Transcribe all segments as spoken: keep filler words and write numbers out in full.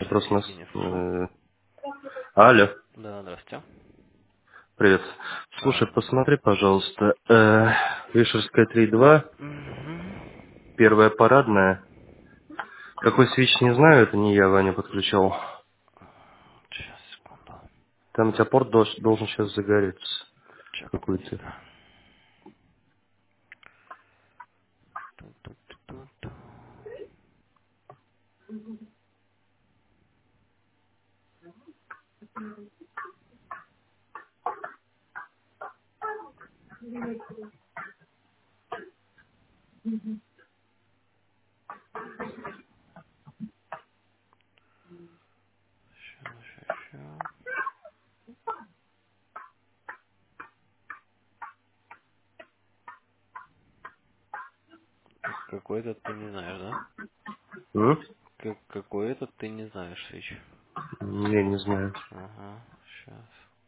Я Сейчас просто я нас... Евгения слышу. э, Алло, Да, здравствуйте. привет. Слушай, Да. посмотри, пожалуйста. Э, Вишерская три два, Угу. первая парадная. Какой свич не знаю, это не я, Ваня, подключал. Сейчас, секунду. Там у тебя порт долж- должен сейчас загореться. Сейчас, Какой-то. погоди-ка. Ту-ту-ту-ту-ту. Ща, ща, ща. Так, какой этот ты не знаешь, да? М? Как, какой этот ты не знаешь, свич? Я не знаю. Ага, сейчас.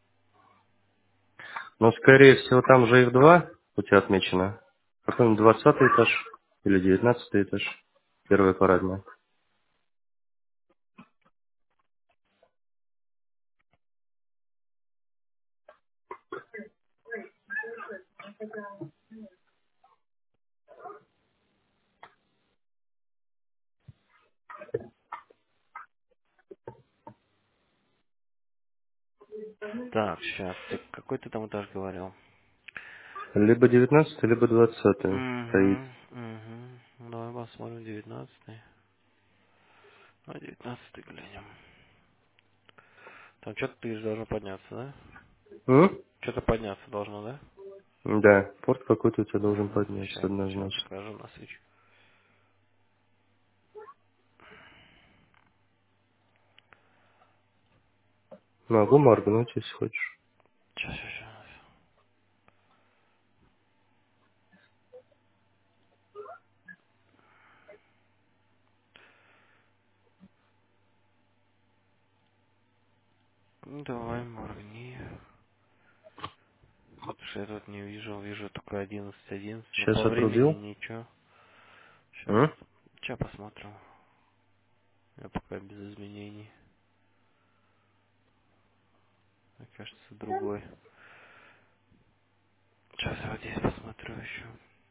Но, скорее всего, там же эф два у тебя отмечено. Какой-нибудь двадцатый этаж или девятнадцатый этаж. Первая парадная. Так, сейчас. Ты какой ты там этаж говорил? Либо девятнадцатый, либо двадцатый стоит. Угу, угу. Давай посмотрим девятнадцатый. А девятнадцатый глянем. Там что-то ты же должен подняться, да? М? Что-то подняться должно, да? Да, порт какой-то у тебя должен Ага, подняться сейчас, сейчас однозначно. закажу на свич. Могу моргнуть, если хочешь. Сейчас, сейчас, сейчас. Ну, давай, моргни. Потому что я тут не вижу, вижу только одиннадцать одиннадцать. Но Сейчас по времени отрубил. ничего. Сейчас, М? сейчас посмотрю. Я пока без изменений. Мне кажется, другой. Сейчас я вот здесь посмотрю еще.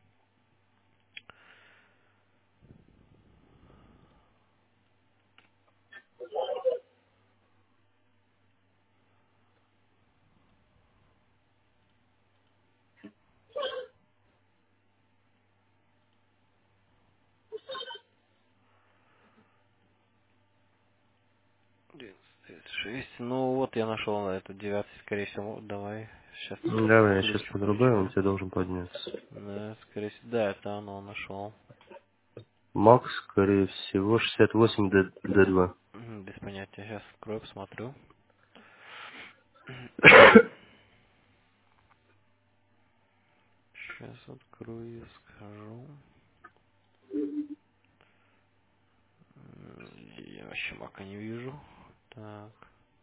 девяносто шесть. Ну вот я нашел на эту девятый, скорее всего. Давай. Сейчас Давай, я сейчас включу, включу, подрубаю, он да? тебе должен подняться. Да, скорее всего. Да, это оно нашел. Макс, скорее всего, шестьдесят восемь д два. Мгм, без понятия. Сейчас открою, посмотрю. Сейчас открою и скажу. М, Я вообще мака не вижу. Так.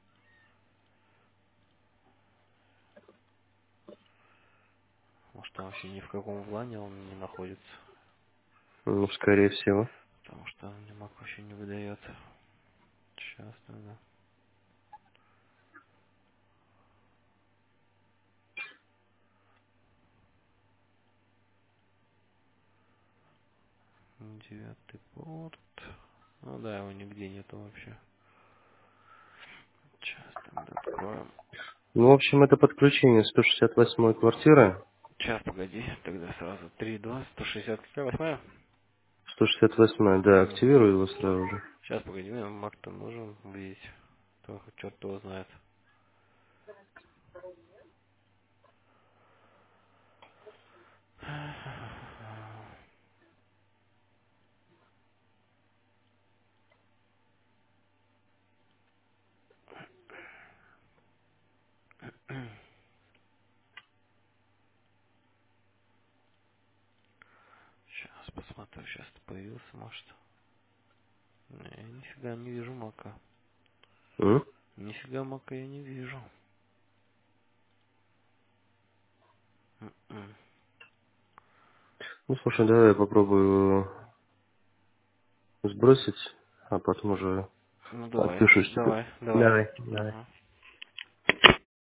Может там вообще ни в каком влане он не находится. Ну, скорее всего. Потому что мне мак вообще не выдает. Сейчас тогда. Девятый порт. Ну да, его нигде нету вообще. Сейчас тогда откроем. Ну, в общем, это подключение сто шестьдесят восьмой квартиры. Сейчас, погоди, тогда сразу три два сто шестьдесят восемь. сто шестьдесят восьмой, да, Угу. активирую его сразу же. Сейчас, погоди, мне мак-то нужен увидеть. То черт его знает. Сейчас посмотрю, сейчас появился, может. Не, я нифига не вижу мака. М? Нифига мака я не вижу. М-м. Ну, слушай, давай я попробую его сбросить, а потом уже... Ну давай, Отпишусь тебе. давай, давай. Давай, давай. Ага.